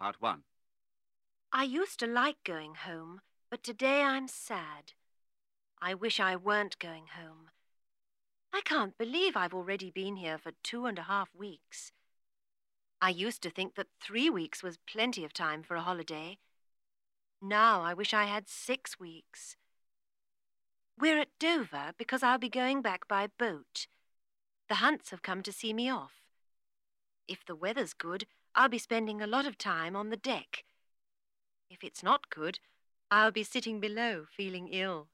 Part 1. I used to like going home, but today I'm sad. I wish I weren't going home. I can't believe I've already been here for 2.5 weeks. I used to think that 3 weeks was plenty of time for a holiday. Now I wish I had 6 weeks. We're at Dover because I'll be going back by boat. The Hunts have come to see me off. If the weather's good, I'll be spending a lot of time on the deck. If it's not good, I'll be sitting below feeling ill.